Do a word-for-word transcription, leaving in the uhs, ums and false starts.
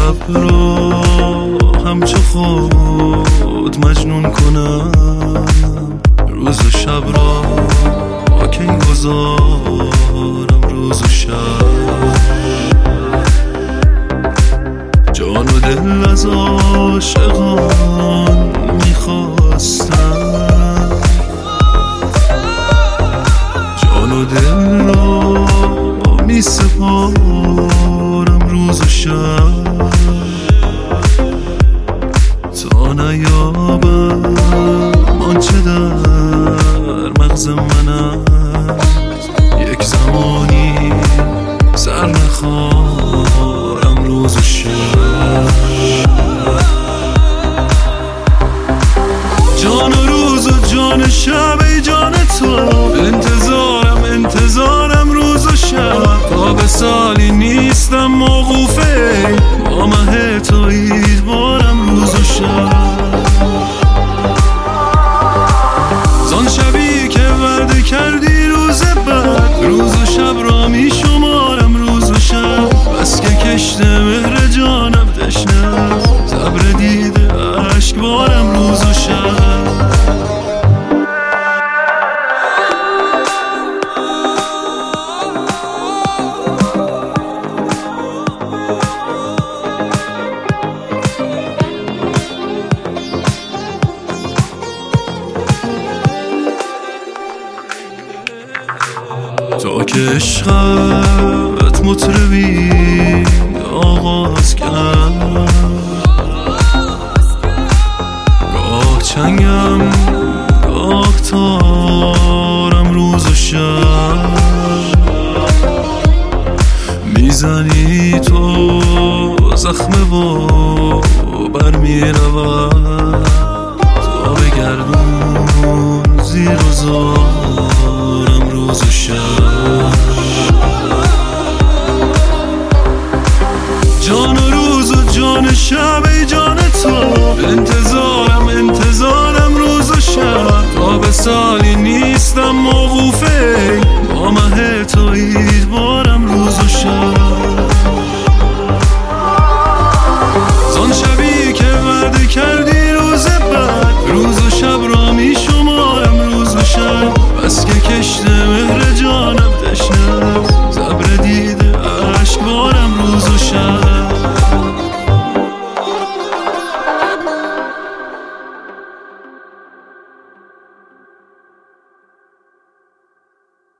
شب را همچو خود مجنون کنم، روز و شب را با کی گذارم، روز و شب جان و دل از عاشقان میخواستم، جان و دل را میسپارم روز و شب تا نیابم آنچه در مغز من است، یک زمانی سر نخوارم روز و شب. جان و روز و جان شب ای جان تو، انتظارم انتظارم روز و شب، تا به سالی نیستم موقوفه، با مه تو ایدوارم روز و شب. زان شبی که وعده کردی روز بعد، روز و شب را می شمارم روز و شب، بس که کشته مهر جانم تشنه، صبر دیده عشق بارم روز و شب. تا که عشقت مطربی آغاز کرد، گاه چنگم گاه تارم روز و شب، میزنی تو زخم و برمی رود، تا بگردون زیر و زارم روز و شب. جان و روز و جان شب ای جان تو، انتظارم انتظارم روز و شب، تا به سالی نیستم موقوفه، با مه تو ایدوارم روز و شب. زان شبی که وعده کردی روز بعد، روز و شب را می شمارم روز و شب، بس که کشته مهر